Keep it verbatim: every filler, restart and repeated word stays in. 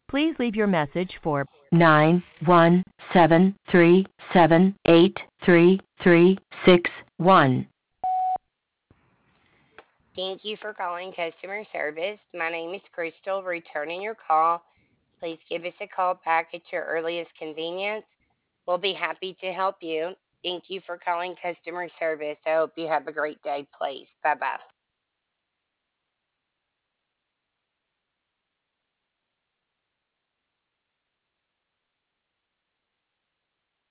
Please leave your message for nine one seven three seven eight three three six one. Thank you for calling customer service. My name is Crystal, returning your call. Please give us a call back at your earliest convenience. We'll be happy to help you. Thank you for calling customer service. I hope you have a great day, please. Bye bye.